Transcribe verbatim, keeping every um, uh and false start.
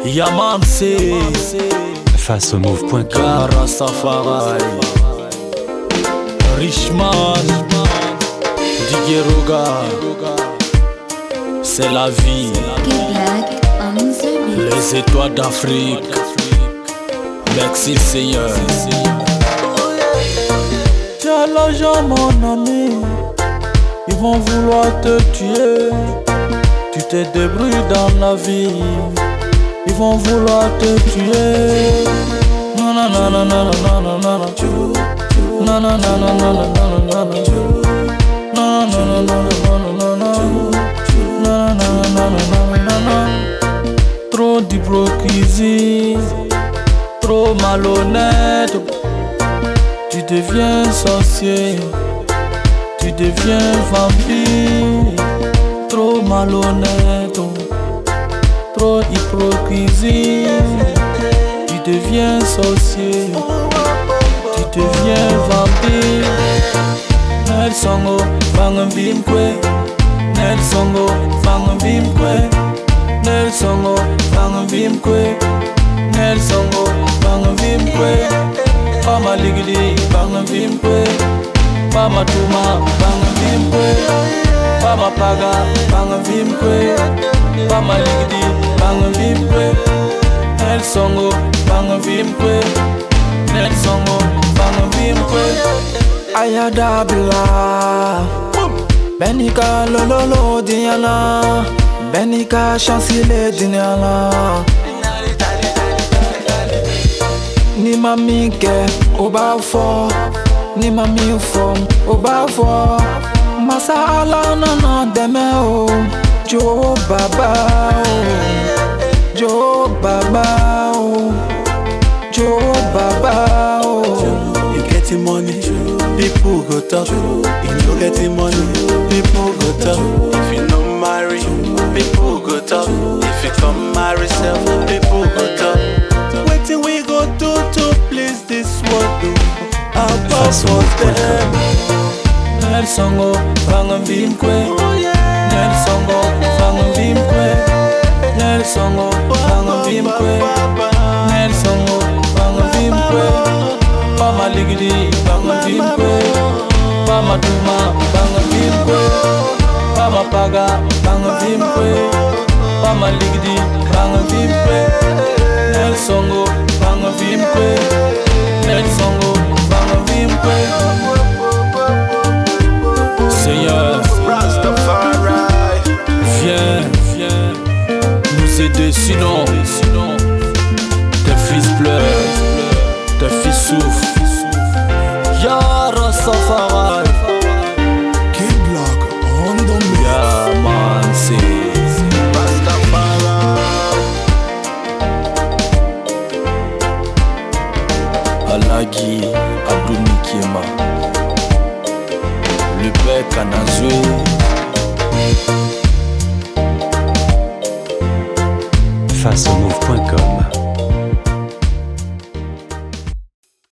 Yaman C Face au move point com. Gara Safari Richman Digueroga. C'est la vie. Les étoiles d'Afrique. Merci Seigneur. Tu as l'argent mon ami, ils vont vouloir te tuer. Tu te débrouilles dans la vie, ils vont vouloir te tuer. Non non non non non non non non non non non non non non non non. Trop d'hypocrisie, trop malhonnête. Tu deviens sorcier, tu deviens vampire. Trop malhonnête, trop hypocrisie. Tu deviens sorcier, tu deviens vampire. Nelsongo, Bangambimkwe. Nelsongo, Bangambimkwe. Nelsongo, Bangambimkwe. Nelsongo, Bangambimkwe. Pama ligidi, Bangambimkwe. Pama tuma, Bangambimkwe. Pama paga, Bangambimkwe. Pama ligidi, Bangambimkwe. Nelsongo, Bangambimkwe. Nelsongo, Bangambimkwe. Ayadabla Benika lololo diana, Benika chancile diana. Ni mami ke oba fo, ni mami fo oba fo. Masala nana deme o, Jo baba o, Jo baba o, Jo baba o. You getting money, people go talk. You no getting money, people go talk. If you no marry, people go talk. If you come marry self, people go talk. Waiting we go do to please this world. Our boss was them. Nelsongo, Bangambimkwe. Nelsongo, Bangambimkwe. Nelsongo, Bangambimkwe. Nelsongo, Bangambimkwe. Pama ligidi, Bangambimkwe. Pama tuma, Bangambimkwe. Pama paga, Bangambimkwe. Pama ligidi, Bangambimkwe. Nelsongo, Bangambimkwe. Nelsongo, Bangambimkwe. Seigneur, viens, viens nous aider, sinon, sinon tes fils pleurent, tes fils souffrent. Yara Safari Kid Block on the mix. Yaman C Alagi Abdounikema, le père Kanazwe. Face au move point com.